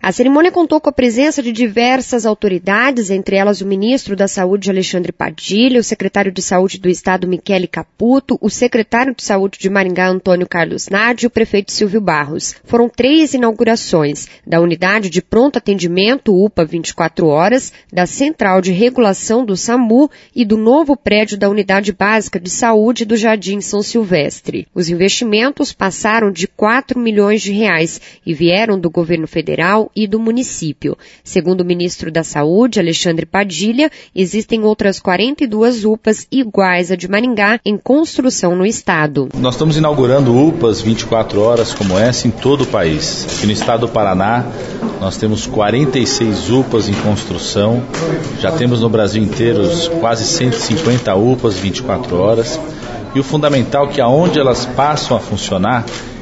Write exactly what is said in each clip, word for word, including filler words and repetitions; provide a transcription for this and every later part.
A cerimônia contou com a presença de diversas autoridades, entre elas o ministro da Saúde, Alexandre Padilha, o secretário de Saúde do Estado, Michele Caputo, o secretário de Saúde de Maringá, Antônio Carlos Nadi, e o prefeito Silvio Barros. Foram três inaugurações: da Unidade de Pronto Atendimento, U P A vinte e quatro horas, da Central de Regulação do SAMU e do novo prédio da Unidade Básica de Saúde do Jardim São Silvestre. Os investimentos passaram de quatro milhões de reais e vieram do governo federal e do município. Segundo o ministro da Saúde, Alexandre Padilha, existem outras quarenta e duas U P As iguais à de Maringá em construção no estado. Nós estamos inaugurando U P As vinte e quatro horas como essa em todo o país. Aqui no estado do Paraná, nós temos quarenta e seis U P As em construção. Já temos no Brasil inteiro quase cento e cinquenta U P As vinte e quatro horas. E o fundamental é que aonde elas passam a funcionar,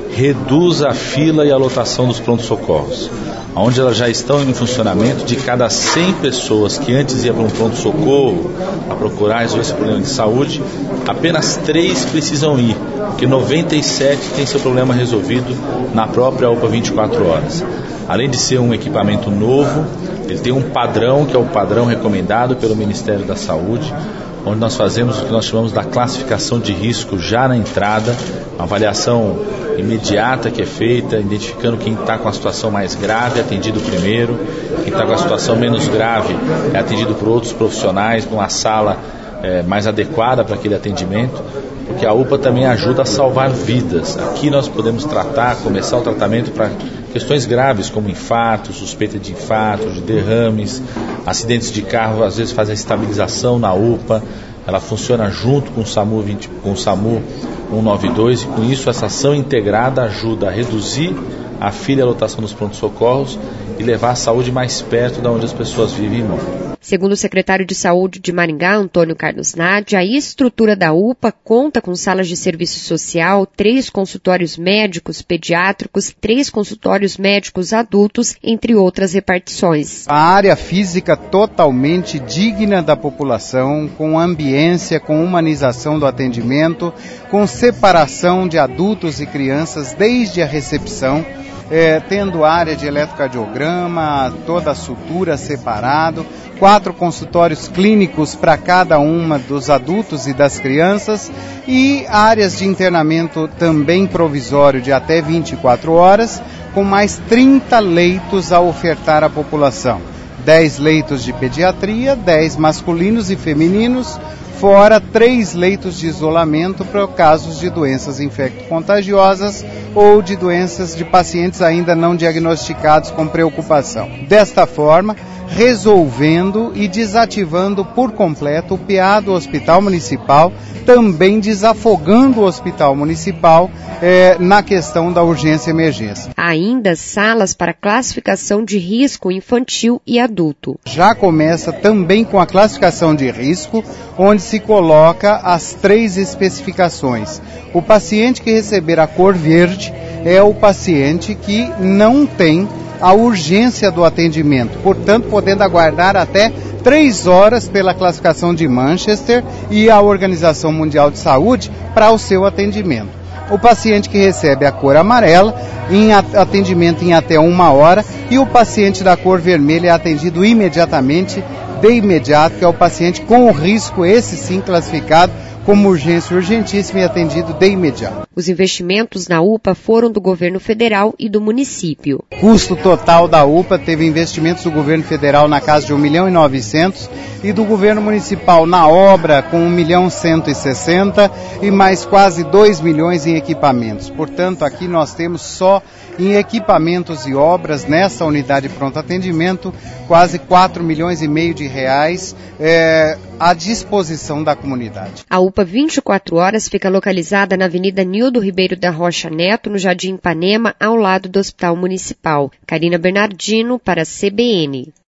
reduz a fila e a lotação dos pronto-socorros. Onde elas já estão em funcionamento, de cada cem pessoas que antes iam para um pronto-socorro a procurar resolver esse problema de saúde, apenas três precisam ir, porque noventa e sete têm seu problema resolvido na própria U P A vinte e quatro horas. Além de ser um equipamento novo, ele tem um padrão, que é o padrão recomendado pelo Ministério da Saúde, onde nós fazemos o que nós chamamos da classificação de risco já na entrada, uma avaliação imediata que é feita, identificando quem está com a situação mais grave é atendido primeiro, quem está com a situação menos grave é atendido por outros profissionais, numa sala é, mais adequada para aquele atendimento, porque a U P A também ajuda a salvar vidas. Aqui nós podemos tratar, começar o tratamento para questões graves como infarto, suspeita de infarto, de derrames, acidentes de carro, às vezes faz a estabilização na U P A. Ela funciona junto com o SAMU, vinte, com o SAMU cento e noventa e dois e com isso essa ação integrada ajuda a reduzir a fila e a lotação dos pronto-socorros e levar a saúde mais perto de onde as pessoas vivem e moram. Segundo o secretário de Saúde de Maringá, Antônio Carlos Nadi, a estrutura da U P A conta com salas de serviço social, três consultórios médicos pediátricos, três consultórios médicos adultos, entre outras repartições. A área física totalmente digna da população, com ambiência, com humanização do atendimento, com separação de adultos e crianças desde a recepção, É, tendo área de eletrocardiograma, toda a sutura separado, quatro consultórios clínicos para cada uma dos adultos e das crianças e áreas de internamento também provisório de até vinte e quatro horas, com mais trinta leitos a ofertar à população. dez leitos de pediatria, dez masculinos e femininos, fora três leitos de isolamento para casos de doenças infecto-contagiosas ou de doenças de pacientes ainda não diagnosticados com preocupação. Desta forma, resolvendo e desativando por completo o P A do Hospital Municipal, também desafogando o Hospital Municipal eh, na questão da urgência e emergência. Há ainda salas para classificação de risco infantil e adulto. Já começa também com a classificação de risco, onde se coloca as três especificações. O paciente que receber a cor verde é o paciente que não tem a urgência do atendimento, portanto, podendo aguardar até três horas pela classificação de Manchester e a Organização Mundial de Saúde para o seu atendimento. O paciente que recebe a cor amarela, em atendimento em até uma hora, e o paciente da cor vermelha é atendido imediatamente, de imediato, que é o paciente com o risco, esse sim classificado como urgência urgentíssima e atendido de imediato. Os investimentos na U P A foram do governo federal e do município. O custo total da U P A teve investimentos do governo federal na casa de um milhão e novecentos e do governo municipal na obra com um milhão cento e sessenta e mais quase dois milhões em equipamentos. Portanto, aqui nós temos só em equipamentos e obras nessa unidade de pronto atendimento quase quatro milhões e meio de reais é, à disposição da comunidade. A U P A vinte e quatro horas fica localizada na Avenida Nildo Ribeiro da Rocha Neto, no Jardim Ipanema, ao lado do Hospital Municipal. Karina Bernardino para a C B N.